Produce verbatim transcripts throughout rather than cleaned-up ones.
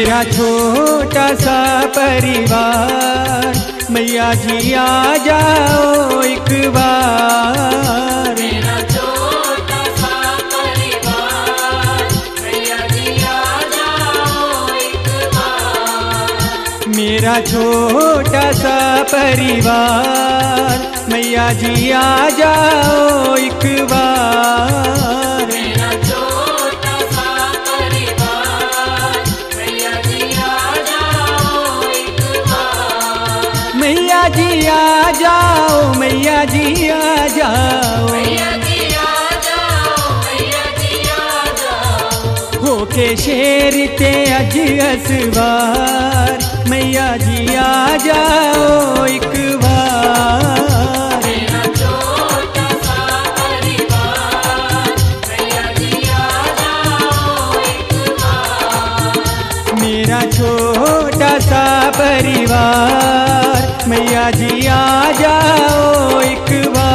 मेरा छोटा सा परिवार, मैया जी आ जाओ एक बार। मेरा छोटा सा परिवार, मैया जी आ जाओ एक बार। मेरा छोटा सा परिवार, मैया जी आ जाओ एक बार। मेरा छोटा सा परिवार, मैया जी आ जाओ एक बार। मैया जी आ जाओ, मैया जी आ जाओ, मैया जी आ जाओ, मैया जी आ जाओ। होके शेर ते अज असवार, मैया जी आ जाओ एक बार। मेरा छोटा सा परिवार, मैया जी आ जाओ एक बार। मेरा छोटा सा परिवार, मैया जी आ जाओ एक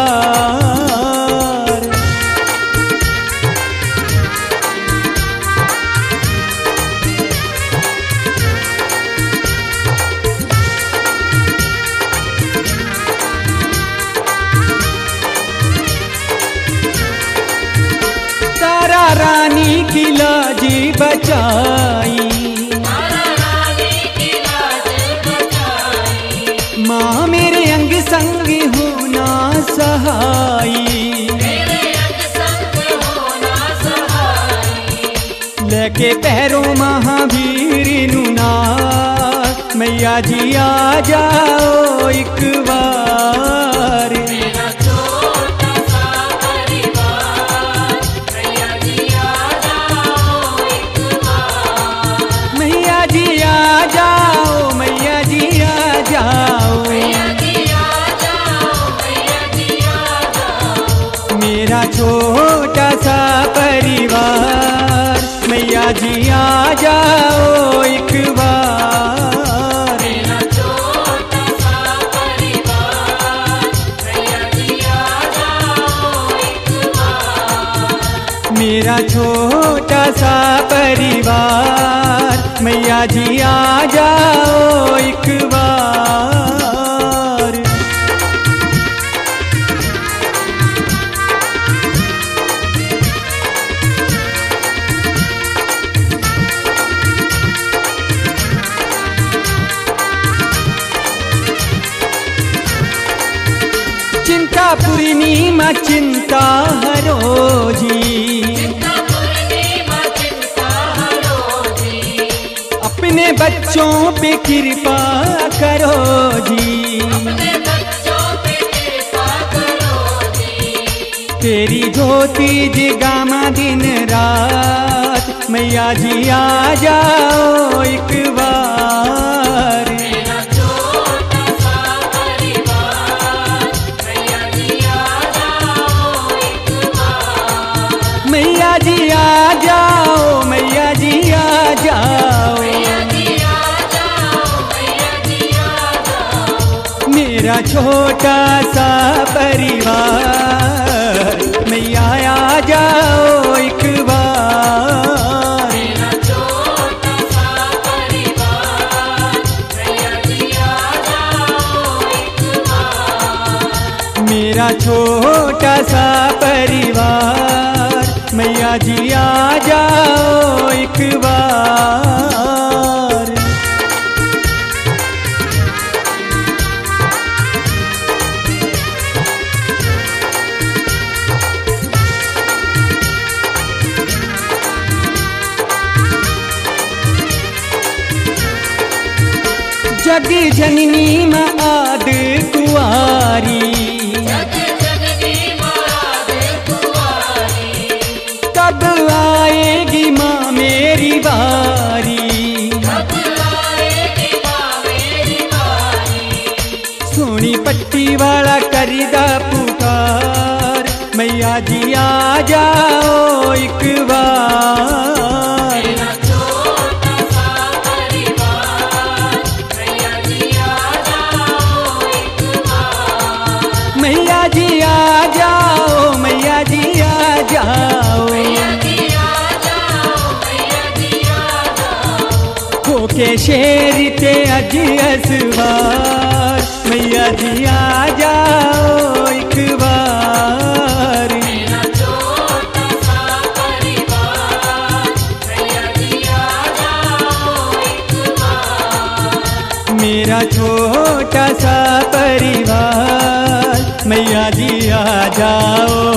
बार। तारा रानी की लाजी बचाई, तारा रानी की लाज बचाई। माँ मेरे अंग संग होना सहाई, मेरे अंग संग होना सहाई। लेके पैरों महावीर नुनार, मैया जी आ जाओ एक बार। मेरा छोटा सा परिवार, मैया जी आ जाओ एक बार। मैया जी आ जाओ, मैया जी आ जाओ, मैया जी आ जाओ, मैया जी आ जाओ। मेरा छोटा सा परिवार, मैया जी आ जाओ एक बार। मेरा छोटा सा परिवार, मैया जी आ जाओ एक बार। मेरा छोटा सा परिवार, मैया जी आ जाओ एक बार। चिंता पूर्णिमा चिंता हरो जी, चिंता पूर्णिमा चिंता हरो जी। अपने बच्चों पे कृपा करो जी, अपने बच्चों पे कृपा करो जी। तेरी ज्योति जगामा दिन रात, मैया जी आ जाओ एक बार। मेरा छोटा सा परिवार, मैया जी आ जाओ एक बार। मैया जी आ जाओ, मैया जी आ जाओ, मैया जी आ जाओ, मैया जी आ जाओ। मेरा छोटा सा परिवार, मैया आ जाओ एक बार। मेरा छोटा सा परिवार, मैया जी आ जाओ एक बार। मेरा छोटा सा परिवार, मैया जी आ जाओ एक बार। जग जननी माँ आद कुआरी, जग जननी माद कुंवारी। कब आएगी माँ मेरी बारी। कब आएगी माँ मेरी बारी। सोनी पट्टी वाला करीदा पुकार, मैया जी आ जाओ एक बार। मेरा छोटा सा परिवार, मैया जी आ जाओ एक बार। मैया जी आ जाओ, मैया जी आ जाओ, मैया जी आ जाओ, मैया जी आ जाओ। शेर ते अज असवार, मैया जी आ जाओ एक बार। मेरा छोटा सा परिवार, मैया जी आ जाओ एक बार। मेरा छोटा सा परिवार, मैया जी आ जाओ